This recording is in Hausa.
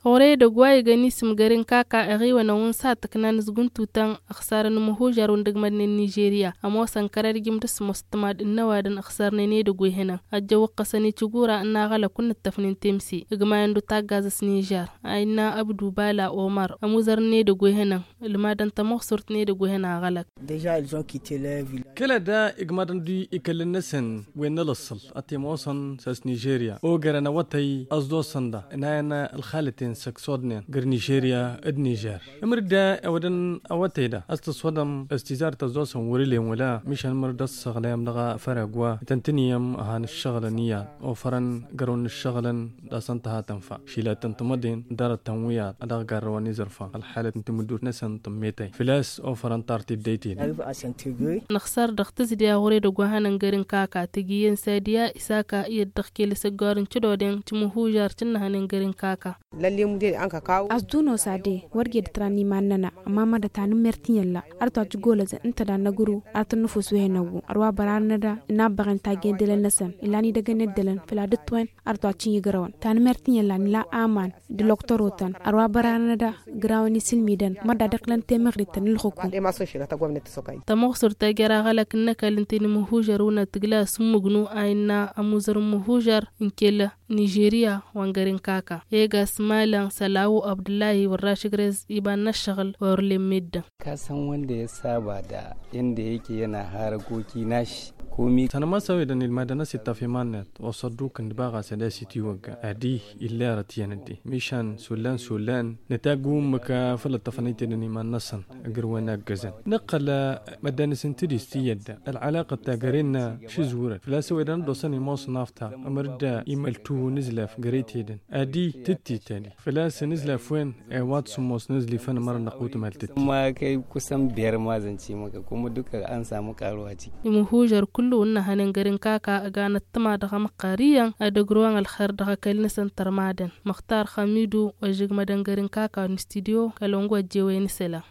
hore da gwaye gani sim garin kaka a rewa na wunsa taknan zguntutan aksar na muhujarun dagmanin Nigeria a mosan karar gimdus mustamad innawa dan aksar ne da gwehenan ajjawa kasani cigura na gala kunna tafnin temsi igmayan du tagazas Niger aina Abdu Bala Omar amuzar ne da gwehenan ilmadan ta maksurt ne da gwehena galak kala da igmadan du ikalin nasan wen nalasal atimosan sas Nigeria o garana watay azdo sanda inayana alkhalatin saksodnen gar Nigeria ed Niger amrda awadan awatayda astaswadam استزار تزوسن وريلين ولا مشان مرد الشغلام لغا فرقوا تنتنيم هان الشغل نيا او فرن قرون الشغل دا سنتها تنفع شيلا تنتمدين دار التنويات ادا قرواني زرفا الحالة انتمدور نسن تميتي فلاس او فرن ترتيب ديتين نخسر دختز ديا غوري دغوهان نغرين كاكا تجيين ساديا اساكا يدخكي لسغارن تشدودين تمهوجار تنهان نغرين كاكا lalle mu dai an ka kawo asduno sade warge da trani manana amma ma da tanin mertin yalla arta gola za inta da naguru arta nufu su he nagu arwa barana da ina bagan ta gen delan nasan ilani daga ne delan fila da twen arta cin yigarawan tanin mertin yalla ni la aman di loktorotan arwa barana da grawani silmidan madda daklan temagri tanil hukum dai ma so shiga ta gwamnati so kai ta maksur ta gara galak nakalintini muhujaruna tigla sumugnu aina amuzar muhujar inkela Nigeria wangarin kaka ega smalan Salawu Abdullahi warashigres iban nashagal warle midda ka san wanda ya saba da inda yake yana harakoki nashi komi tana masawi da nilmadana sita fi mannet wasaddu kan baga sada siti waga adi illa ratiyanati mishan sulan natagu maka fala tafaniti ni man nasan agirwana gazan naqala madana sintidi stiyada العلاقه تاغرينا شزوره فلا سوي دان دوسني موس نافتا امردا ايميلتو نزله في غريتيدن ادي تتي تاني فلا سنزله فين واتس موس نزلي فن مر نقوت مالتت ما كاي kusan biyar ma zance maka kuma duka an samu karuwa ciki muhujar kullu wannan hanin garin kaka a ganar tama daga makariyan a da gruwan alkhar daga kalnisan tarmadan Mukhtar Hamidu wa jigmadan garin kaka studio kalongo jewe ni sela